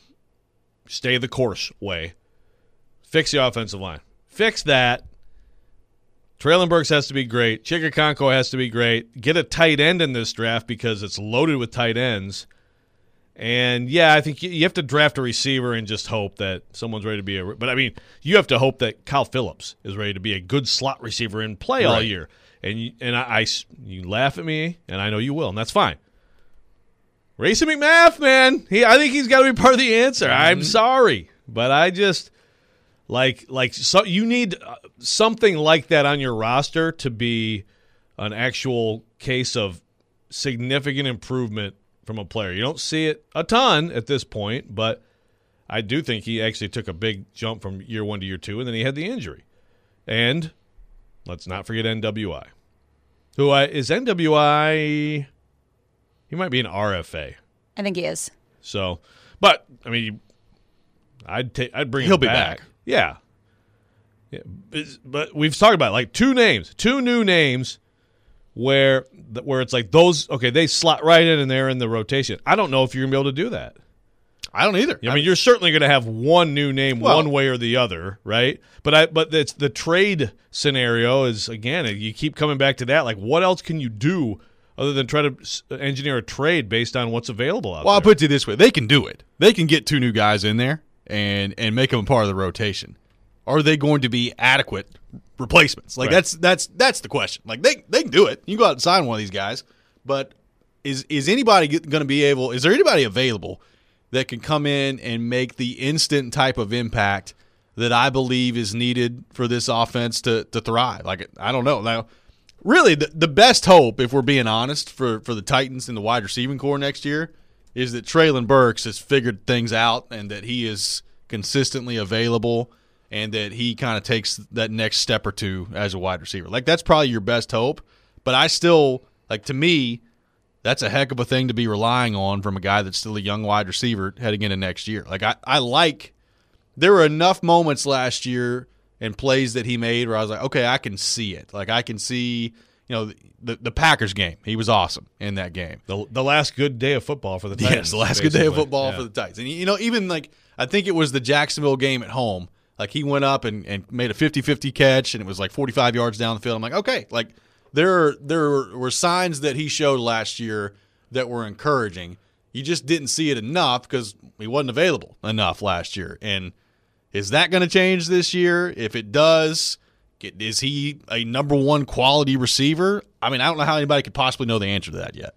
[SPEAKER 2] stay the course way, fix the offensive line. Fix that. Treylon Burks has to be great. Chikakonko has to be great. Get a tight end in this draft because it's loaded with tight ends. And, yeah, I think you have to draft a receiver and just hope that someone's ready to be a – but, I mean, you have to hope that Kyle Phillips is ready to be a good slot receiver and play all
[SPEAKER 1] Right.
[SPEAKER 2] year. And, you, and I, I, you laugh at me, and I know you will, and that's fine. Racing McMath, man, he, I think he's got to be part of the answer. Mm-hmm. I'm sorry, but I just like like so you need something like that on your roster to be an actual case of significant improvement from a player. You don't see it a ton at this point, but I do think he actually took a big jump from year one to year two, and then he had the injury. And let's not forget N W I, who I, is N W I. He might be an R F A.
[SPEAKER 3] I think he is.
[SPEAKER 2] So, but I mean, I'd take, I'd bring
[SPEAKER 1] He'll
[SPEAKER 2] him
[SPEAKER 1] be
[SPEAKER 2] back.
[SPEAKER 1] back.
[SPEAKER 2] Yeah. yeah. But, but we've talked about it, like two names, two new names, where where it's like those. Okay, they slot right in and they're in the rotation. I don't know if you're gonna be able to do that.
[SPEAKER 1] I don't either.
[SPEAKER 2] I mean, you're certainly going to have one new name
[SPEAKER 1] Well-
[SPEAKER 2] one way or the other, right? But I, but it's the trade scenario is again. You keep coming back to that. Like, what else can you do other than try to s- engineer a trade based on what's available out
[SPEAKER 1] Well, I'll
[SPEAKER 2] there?
[SPEAKER 1] put it this way. They can do it. They can get two new guys in there and, and make them a part of the rotation. Are they going to be adequate replacements? Like
[SPEAKER 2] Right.
[SPEAKER 1] that's that's that's the question. Like they they can do it. You can go out and sign one of these guys, but is is anybody going to be able? Is there anybody available that can come in and make the instant type of impact that I believe is needed for this offense to to thrive? Like I don't know. Now, really, the, the best hope, if we're being honest, for for the Titans in the wide receiving core next year is that Treylon Burks has figured things out and that he is consistently available and that he kind of takes that next step or two as a wide receiver. Like, that's probably your best hope. But I still, like, to me, that's a heck of a thing to be relying on from a guy that's still a young wide receiver heading into next year. Like, I, I like – there were enough moments last year and plays that he made where I was like, okay, I can see it. Like, I can see – you know, the the Packers game. He was awesome in that game.
[SPEAKER 2] the the last good day of football for the Titans.
[SPEAKER 1] Yes, the last good day of
[SPEAKER 2] basically.
[SPEAKER 1] football
[SPEAKER 2] Yeah.
[SPEAKER 1] for the Titans. And, you know, even, like, I think it was the Jacksonville game at home. Like, he went up and, and made a fifty-fifty catch, and it was like forty-five yards down the field. I'm like, okay, like, there, there were signs that he showed last year that were encouraging. You just didn't see it enough because he wasn't available enough last year. And is that going to change this year? If it does, is he a number one quality receiver? I mean, I don't know how anybody could possibly know the answer to that yet.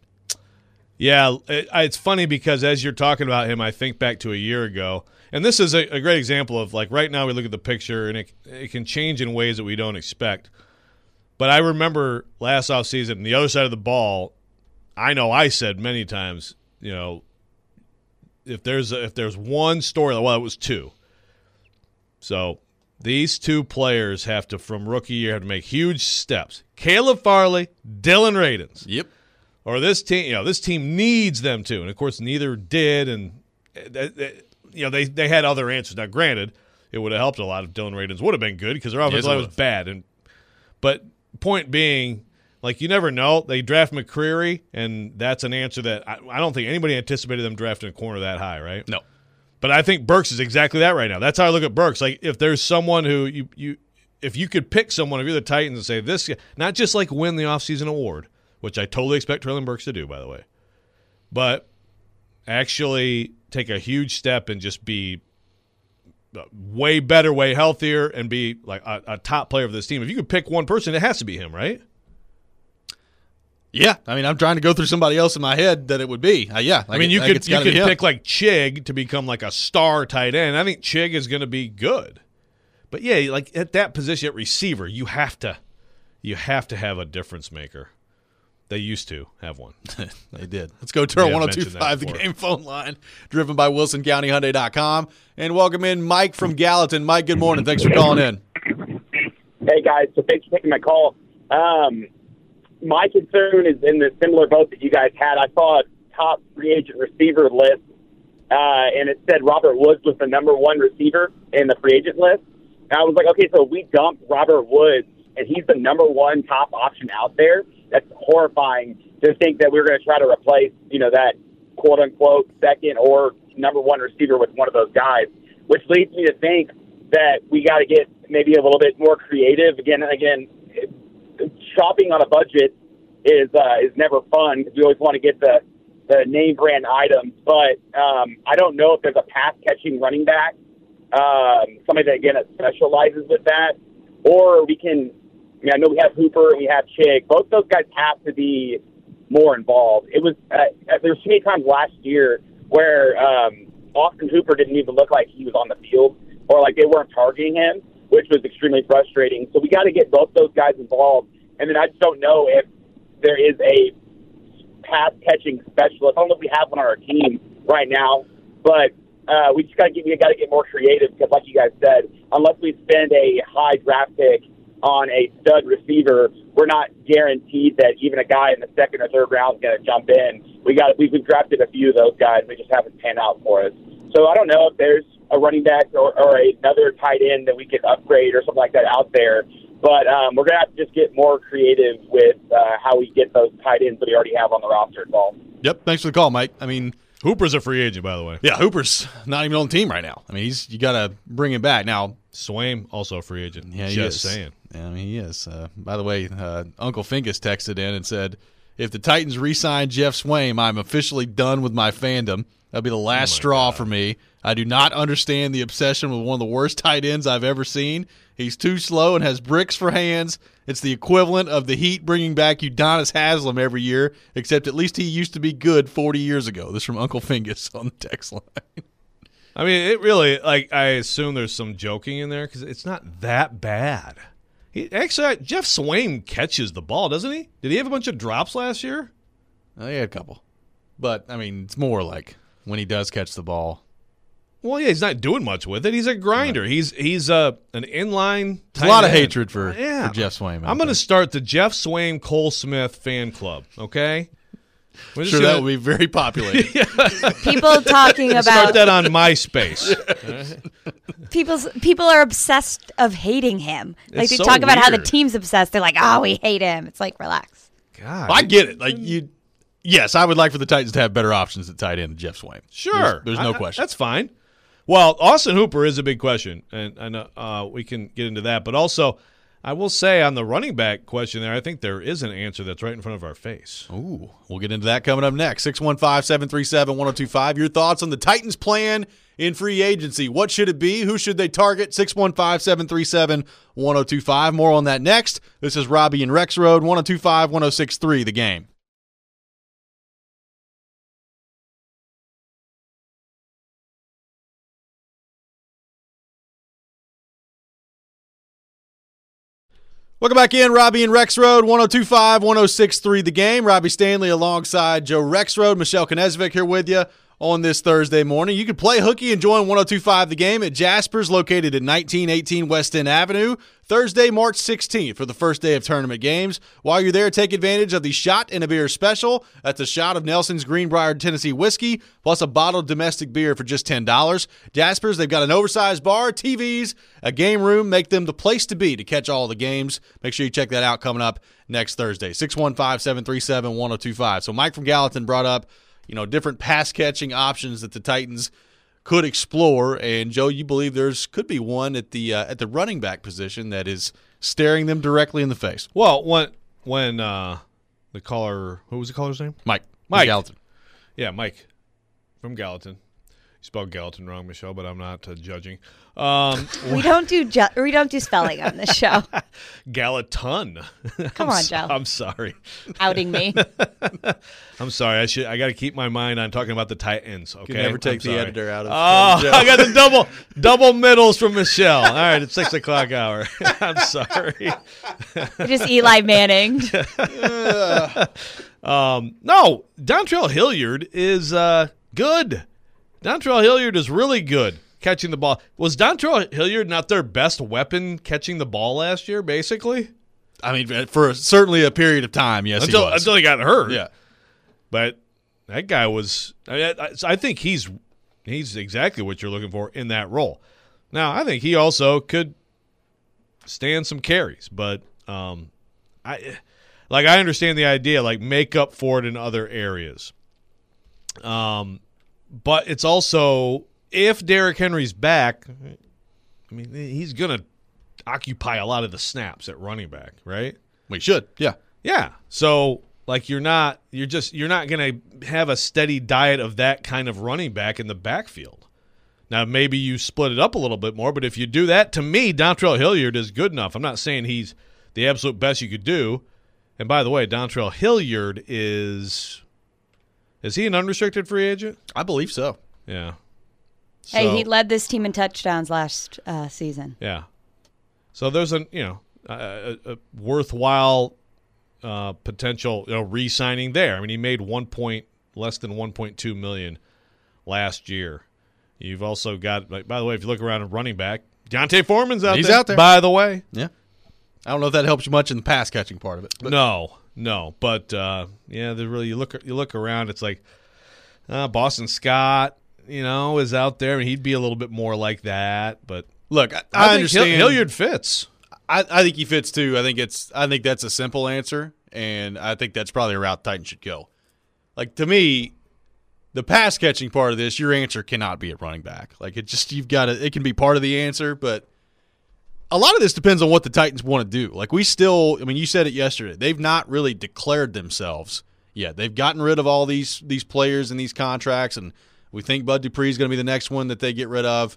[SPEAKER 2] Yeah, it, it's funny because as you're talking about him, I think back to a year ago. And this is a, a great example of, like, right now we look at the picture and it, it can change in ways that we don't expect. But I remember last offseason, the other side of the ball, I know I said many times, you know, if there's a, if there's one story, well, it was two. So these two players have to, from rookie year, have to make huge steps. Caleb Farley, Dylan Radins.
[SPEAKER 1] Yep.
[SPEAKER 2] Or this team, you know, this team needs them to. And, of course, neither did. And, you know, they, they had other answers. Now, granted, it would have helped a lot if Dylan Radins would have been good because their offensive line was bad. And But point being, like, you never know. They draft McCreary, and that's an answer that I, I don't think anybody anticipated them drafting a corner that high, right?
[SPEAKER 1] No.
[SPEAKER 2] But I think Burks is exactly that right now. That's how I look at Burks. Like, if there's someone who you, you if you could pick someone, if you're the Titans and say this, not just like win the offseason award, which I totally expect Treylon Burks to do, by the way, but actually take a huge step and just be way better, way healthier, and be like a, a top player of this team. If you could pick one person, it has to be him, right?
[SPEAKER 1] Yeah, I mean, I'm trying to go through somebody else in my head that it would be. Uh, yeah, like
[SPEAKER 2] I mean,
[SPEAKER 1] it,
[SPEAKER 2] you
[SPEAKER 1] like
[SPEAKER 2] could
[SPEAKER 1] it's
[SPEAKER 2] you
[SPEAKER 1] gotta
[SPEAKER 2] could
[SPEAKER 1] be him.
[SPEAKER 2] pick like Chig to become like a star tight end. I think Chig is going to be good, but yeah, like at that position at receiver, you have to you have to have a difference maker. They used to have one.
[SPEAKER 1] They did. Let's go to our
[SPEAKER 2] Yeah, I've
[SPEAKER 1] one oh two
[SPEAKER 2] mentioned that
[SPEAKER 1] five The
[SPEAKER 2] before.
[SPEAKER 1] Game phone line, driven by Wilson County Hyundai dot com, and welcome in Mike from Gallatin. Mike, good morning. Thanks for calling in.
[SPEAKER 5] Hey, guys. So thanks for taking my call. Um, my concern is in the similar boat that you guys had. I saw a top free agent receiver list, uh, and it said Robert Woods was the number one receiver in the free agent list. And I was like, okay, so we dumped Robert Woods, and he's the number one top option out there. That's horrifying to think that we we're going to try to replace, you know, that quote-unquote second or number one receiver with one of those guys, which leads me to think that we got to get maybe a little bit more creative. Again, again, shopping on a budget is uh, is never fun because we always want to get the, the name brand items. But um, I don't know if there's a pass catching running back, um, somebody that again specializes with that, or we can. I mean, I know we have Hooper and we have Chig. Both those guys have to be more involved. It was uh, there were so many times last year where um, Austin Hooper didn't even look like he was on the field, or like they weren't targeting him, which was extremely frustrating. So we got to get both those guys involved. And then I just don't know if there is a pass-catching specialist. I don't know if we have one on our team right now, but uh, we just got to get we got to get more creative because, like you guys said, unless we spend a high draft pick on a stud receiver, we're not guaranteed that even a guy in the second or third round is going to jump in. We got we've, we've drafted a few of those guys. They just haven't panned out for us. So I don't know if there's a running back or, or another tight end that we could upgrade or something like that out there. But um, we're going to have to just get more creative with uh, how we get those tight ends that we already have on the roster involved.
[SPEAKER 1] Yep, thanks for the call, Mike. I mean,
[SPEAKER 2] Hooper's a free agent, by the way.
[SPEAKER 1] yeah, Hooper's not even on the team right now. I mean, he's you got to bring him back now.
[SPEAKER 2] Swaim, also a free agent.
[SPEAKER 1] Yeah, he
[SPEAKER 2] Just
[SPEAKER 1] is.
[SPEAKER 2] saying.
[SPEAKER 1] Yeah, I mean, he is. Uh, by the way, uh, Uncle Fingus texted in and said, if the Titans re-sign Jeff Swaim, I'm officially done with my fandom. That'll be the last
[SPEAKER 2] Oh, my
[SPEAKER 1] straw
[SPEAKER 2] God.
[SPEAKER 1] for me. I do not understand the obsession with one of the worst tight ends I've ever seen. He's too slow and has bricks for hands. It's the equivalent of the Heat bringing back Udonis Haslam every year, except at least he used to be good forty years ago. This from Uncle Fingus on the text line.
[SPEAKER 2] I mean, it really, like, I assume there's some joking in there because it's not that bad. He, actually, Jeff Swaim catches the ball, doesn't he? Did he have a bunch of drops last year?
[SPEAKER 1] Uh, he had a couple. But, I mean, it's more like when he does catch the ball.
[SPEAKER 2] Well, yeah, he's not doing much with it. He's a grinder. He's he's uh, an inline.
[SPEAKER 1] There's a lot of
[SPEAKER 2] tight end.
[SPEAKER 1] hatred for,
[SPEAKER 2] Yeah.
[SPEAKER 1] for Jeff Swaim.
[SPEAKER 2] I'm going to start the Jeff Swaim Cole Smith fan club, okay? We're just
[SPEAKER 1] sure
[SPEAKER 2] gonna
[SPEAKER 1] that will be very populated.
[SPEAKER 3] People talking
[SPEAKER 2] start
[SPEAKER 3] about
[SPEAKER 2] that on MySpace.
[SPEAKER 3] people's people are obsessed of hating him. Like
[SPEAKER 2] It's
[SPEAKER 3] they
[SPEAKER 2] so
[SPEAKER 3] talk about how the
[SPEAKER 2] weird.
[SPEAKER 3] team's obsessed. They're like, oh, we hate him. It's like, relax.
[SPEAKER 2] God.
[SPEAKER 1] I get it. Like you, yes, I would like for the Titans to have better options at tight end than Jeff Swaim.
[SPEAKER 2] Sure.
[SPEAKER 1] there's, there's no
[SPEAKER 2] I- I-
[SPEAKER 1] question.
[SPEAKER 2] That's fine. Well, Austin Hooper is a big question, and I know uh, we can get into that. But also, I will say on the running back question there, I think there is an answer that's right in front of our face.
[SPEAKER 1] Ooh, we'll get into that coming up next. six one five, seven three seven, one oh two five. Your thoughts on the Titans' plan in free agency. What should it be? Who should they target? six one five, seven three seven, one oh two five. More on that next. This is Robbie and Rex Road, one oh two five, one oh six three, The Game. Welcome back in, Robbie and Rex Road, one oh two five, one oh six three, The Game. Robbie Stanley alongside Joe Rexroad, Michelle Knezvik here with you on this Thursday morning. You can play hooky and join one oh two point five The Game at Jasper's, located at nineteen eighteen West End Avenue, Thursday, March sixteenth for the first day of tournament games. While you're there, take advantage of the Shot and a Beer special. That's a shot of Nelson's Greenbrier Tennessee whiskey plus a bottled domestic beer for just ten dollars. Jasper's, they've got an oversized bar, T Vs, a game room. Make them the place to be to catch all the games. Make sure you check that out coming up next Thursday. six one five, seven three seven, one oh two five. So Mike from Gallatin brought up, you know, different pass-catching options that the Titans could explore. And, Joe, you believe there's could be one at the uh, at the running back position that is staring them directly in the face.
[SPEAKER 2] Well, when when uh, the caller, who was the caller's name?
[SPEAKER 1] Mike.
[SPEAKER 2] Mike.
[SPEAKER 1] Gallatin.
[SPEAKER 2] Yeah, Mike from Gallatin. You spelled Gallatin wrong, Michelle, but I'm not uh, judging. Um,
[SPEAKER 3] We don't do ju- we don't do spelling on this show.
[SPEAKER 2] Gallatin.
[SPEAKER 3] Come
[SPEAKER 2] I'm
[SPEAKER 3] on,
[SPEAKER 2] so-
[SPEAKER 3] Joe.
[SPEAKER 2] I'm sorry.
[SPEAKER 3] Outing me.
[SPEAKER 2] I'm sorry. I should. I got to keep my mind on talking about the Titans. Okay.
[SPEAKER 1] You never take
[SPEAKER 2] I'm
[SPEAKER 1] the
[SPEAKER 2] sorry.
[SPEAKER 1] editor out of
[SPEAKER 2] Oh,
[SPEAKER 1] Joe.
[SPEAKER 2] I got the double double middles from Michelle. All right, it's six o'clock hour. I'm sorry.
[SPEAKER 3] Just Eli Manning.
[SPEAKER 2] Um, no, Dontrell Hilliard is uh, good. Dontrell Hilliard is really good catching the ball. Was Dontrell Hilliard not their best weapon catching the ball last year, basically?
[SPEAKER 1] I mean, for certainly a period of time, yes,
[SPEAKER 2] Until
[SPEAKER 1] he was.
[SPEAKER 2] until he got hurt.
[SPEAKER 1] Yeah.
[SPEAKER 2] But that guy was I, mean, I, I think he's he's exactly what you're looking for in that role. Now, I think he also could stand some carries, but um, I like I understand the idea, like make up for it in other areas. Um, but it's also if Derrick Henry's back, I mean, he's gonna occupy a lot of the snaps at running back, right?
[SPEAKER 1] We should, yeah.
[SPEAKER 2] Yeah. So like you're not you're just you're not going to have a steady diet of that kind of running back in the backfield. Now maybe you split it up a little bit more, but if you do that, to me, Dontrell Hilliard is good enough. I'm not saying he's the absolute best you could do. And by the way, Dontrell Hilliard is is he an unrestricted free agent?
[SPEAKER 1] I believe so.
[SPEAKER 2] Yeah.
[SPEAKER 3] Hey,
[SPEAKER 2] So-
[SPEAKER 3] he led this team in touchdowns last uh, season.
[SPEAKER 2] Yeah. So there's a you know a, a worthwhile uh, potential you know re-signing there. I mean, he made one point less than one point two million last year. You've also got, like, by the way, if you look around at running back, Deontay Foreman's out
[SPEAKER 1] He's
[SPEAKER 2] there.
[SPEAKER 1] out there.
[SPEAKER 2] By the way,
[SPEAKER 1] Yeah. I don't know if that helps you much in the pass catching part of it. But
[SPEAKER 2] no, no, but uh, yeah, they really you look you look around. It's like uh, Boston Scott, you know, is out there, and he'd be a little bit more like that. But
[SPEAKER 1] look, I,
[SPEAKER 2] I,
[SPEAKER 1] I
[SPEAKER 2] think
[SPEAKER 1] understand.
[SPEAKER 2] Hill- Hilliard fits.
[SPEAKER 1] I, I think he fits too. I think it's. I think that's a simple answer, and I think that's probably a route Titans should go. Like, to me, the pass catching part of this, your answer cannot be at running back. Like, it just you've got to. It can be part of the answer, but a lot of this depends on what the Titans want to do. Like, we still. I mean, you said it yesterday. They've not really declared themselves yet. They've gotten rid of all these these players and these contracts, and we think Bud Dupree is going to be the next one that they get rid of,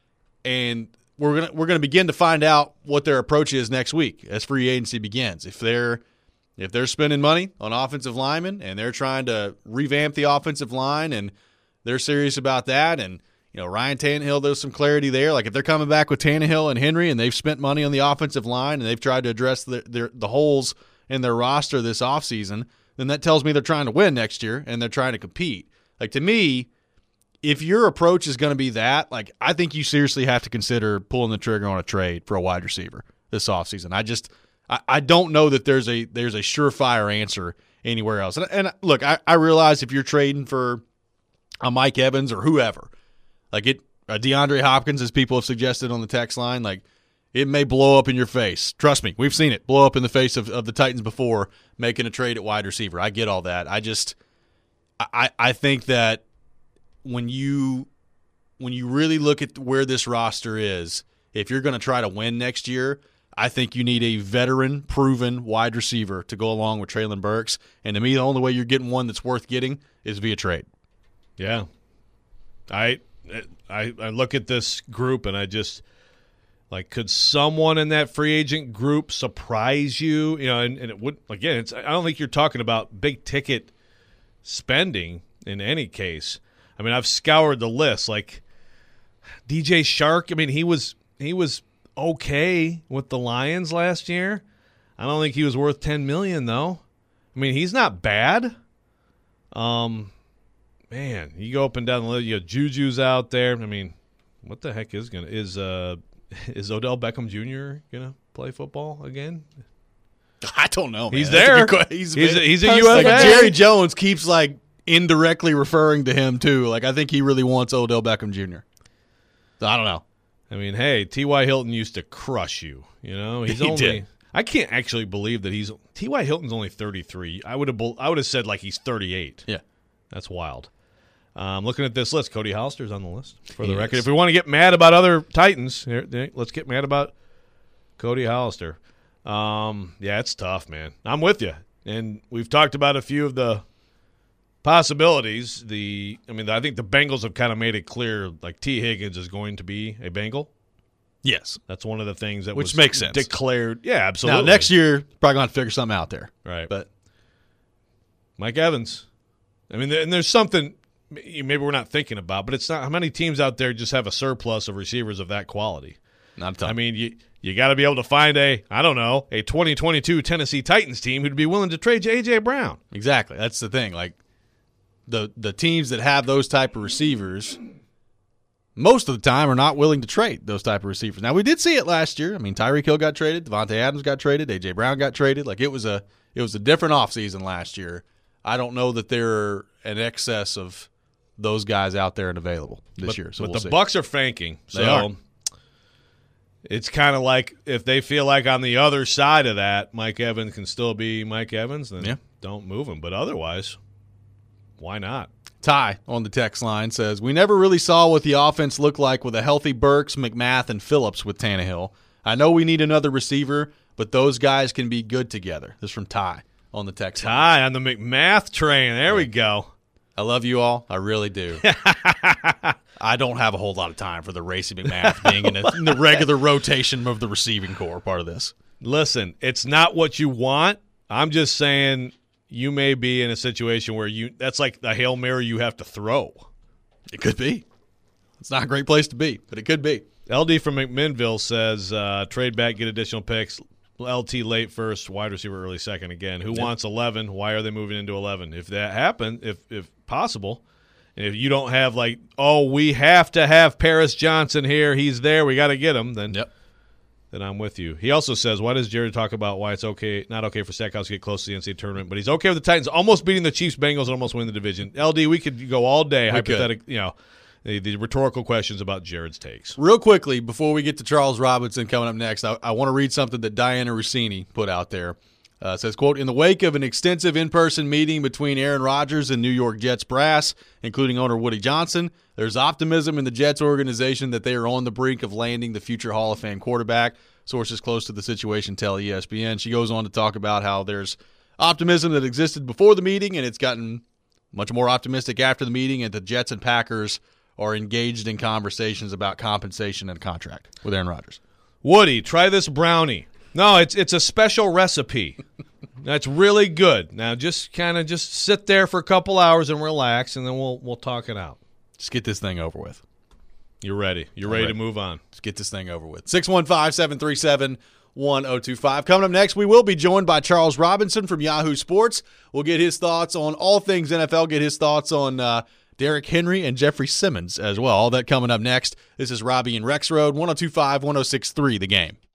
[SPEAKER 1] and we're gonna we're gonna begin to find out what their approach is next week as free agency begins. If they're if they're spending money on offensive linemen and they're trying to revamp the offensive line and they're serious about that, and you know Ryan Tannehill, there's some clarity there. Like if they're coming back with Tannehill and Henry and they've spent money on the offensive line and they've tried to address the their, the holes in their roster this offseason, then that tells me they're trying to win next year and they're trying to compete. Like to me, if your approach is going to be that, like I think you seriously have to consider pulling the trigger on a trade for a wide receiver this offseason. I just I, I don't know that there's a there's a surefire answer anywhere else. And, and look, I, I realize if you're trading for a Mike Evans or whoever, like it a DeAndre Hopkins, as people have suggested on the text line, like it may blow up in your face. Trust me, we've seen it blow up in the face of, of the Titans before making a trade at wide receiver. I get all that. I just I, I think that when you when you really look at where this roster is, if you're going to try to win next year, I think you need a veteran, proven wide receiver to go along with Treylon Burks. And to me, the only way you're getting one that's worth getting is via trade.
[SPEAKER 2] Yeah. I I I look at this group and I just like, could someone in that free agent group surprise you? You know, and, and it would again. It's I don't think you're talking about big ticket spending in any case. I mean, I've scoured the list. Like D J Shark. I mean, he was he was okay with the Lions last year. I don't think he was worth ten million though. I mean, he's not bad. Um. man, you go up and down the list. You know, Juju's out there. I mean, what the heck is gonna is uh is Odell Beckham Junior gonna play football again?
[SPEAKER 1] I don't know. Man.
[SPEAKER 2] He's
[SPEAKER 1] That's a
[SPEAKER 2] there.
[SPEAKER 1] good que- He's,
[SPEAKER 2] He's a, he's a
[SPEAKER 3] Posted
[SPEAKER 2] U F A.
[SPEAKER 1] like Jerry Jones keeps like indirectly referring to him too. Like I think he really wants Odell Beckham Junior So I don't know.
[SPEAKER 2] I mean, hey, T Y. Hilton used to crush you. You know, he's
[SPEAKER 1] He
[SPEAKER 2] only.
[SPEAKER 1] did.
[SPEAKER 2] I can't actually believe that he's T Y. Hilton's only thirty-three. I would have. I would have said like he's thirty-eight.
[SPEAKER 1] Yeah.
[SPEAKER 2] That's wild. Um, looking at this list, Cody Hollister's on the list for the
[SPEAKER 1] He
[SPEAKER 2] record.
[SPEAKER 1] is.
[SPEAKER 2] If we want to get mad about other Titans, here, there- let's get mad about Cody Hollister. Um, yeah, it's tough, man. I'm with you, and we've talked about a few of the possibilities. The, I mean, I think the Bengals have kind of made it clear, like T. Higgins is going to be a Bengal.
[SPEAKER 1] Yes.
[SPEAKER 2] That's one of the things that
[SPEAKER 1] Which
[SPEAKER 2] was
[SPEAKER 1] makes sense.
[SPEAKER 2] declared. Yeah, absolutely.
[SPEAKER 1] Now next year, probably gonna have to figure something out there.
[SPEAKER 2] right?
[SPEAKER 1] But
[SPEAKER 2] Mike Evans. I mean, and there's something maybe we're not thinking about, but it's not. How many teams out there just have a surplus of receivers of that quality?
[SPEAKER 1] not a ton.
[SPEAKER 2] I mean, you you got to be able to find a I don't know a twenty twenty-two Tennessee Titans team who'd be willing to trade A J Brown.
[SPEAKER 1] exactly. That's the thing. Like the the teams that have those type of receivers, most of the time, are not willing to trade those type of receivers. Now we did see it last year. I mean, Tyreek Hill got traded, Devontae Adams got traded, A J Brown got traded. Like it was a it was a different offseason last year. I don't know that there are an excess of those guys out there and available this
[SPEAKER 2] but,
[SPEAKER 1] year. So
[SPEAKER 2] but
[SPEAKER 1] we'll
[SPEAKER 2] the
[SPEAKER 1] see.
[SPEAKER 2] Bucks are fanking, so
[SPEAKER 1] They are.
[SPEAKER 2] it's kind of like if they feel like on the other side of that, Mike Evans can still be Mike Evans, then
[SPEAKER 1] Yeah.
[SPEAKER 2] don't move him. But otherwise, why not?
[SPEAKER 1] Ty on the text line says, we never really saw what the offense looked like with a healthy Burks, McMath, and Phillips with Tannehill. I know we need another receiver, but those guys can be good together. This is from Ty on the text line.
[SPEAKER 2] Ty on the McMath train. There we go.
[SPEAKER 1] I love you all. I really do. I don't have a whole lot of time for the Racy McMath being in, a, in the regular rotation of the receiving core part of this.
[SPEAKER 2] Listen, it's not what you want. I'm just saying you may be in a situation where you that's like the Hail Mary you have to throw.
[SPEAKER 1] It could be. It's not a great place to be, but it could be.
[SPEAKER 2] L D from McMinnville says uh, trade back, get additional picks. L T late first, wide receiver early second again. Who
[SPEAKER 1] Yep.
[SPEAKER 2] wants eleven? Why are they moving into eleven? If that happened, if if possible, and if you don't have like, oh, we have to have Paris Johnson here, he's there, we got to get him, then
[SPEAKER 1] Yep.
[SPEAKER 2] then I'm with you. He also says, why does Jared talk about why it's okay, not okay for Stackhouse to get close to the N C double A tournament, but he's okay with the Titans almost beating the Chiefs, Bengals, and almost winning the division. L D, we could go all day,
[SPEAKER 1] We
[SPEAKER 2] hypothetical, you know, the, the rhetorical questions about Jared's takes.
[SPEAKER 1] Real quickly, before we get to Charles Robinson coming up next, I, I want to read something that Diana Rossini put out there. Uh, it says, quote, in the wake of an extensive in-person meeting between Aaron Rodgers and New York Jets brass, including owner Woody Johnson, there's optimism in the Jets organization that they are on the brink of landing the future Hall of Fame quarterback. Sources close to the situation tell E S P N. She goes on to talk about how there's optimism that existed before the meeting, and it's gotten much more optimistic after the meeting, and the Jets and Packers are engaged in conversations about compensation and contract with Aaron Rodgers.
[SPEAKER 2] Woody, try this brownie. No, it's it's a special recipe. That's really good. Now just kind of just sit there for a couple hours and relax, and then we'll we'll talk it out.
[SPEAKER 1] Just get this thing over with.
[SPEAKER 2] You're ready. You're ready
[SPEAKER 1] All right.
[SPEAKER 2] to move on.
[SPEAKER 1] Let's get this thing over with. six one five, seven three seven, one oh two five. Coming up next, we will be joined by Charles Robinson from Yahoo Sports. We'll get his thoughts on all things N F L, get his thoughts on uh, Derrick Henry and Jeffrey Simmons as well. All that coming up next. This is Robbie and Rex Road, one oh two five, one oh six three, The Game.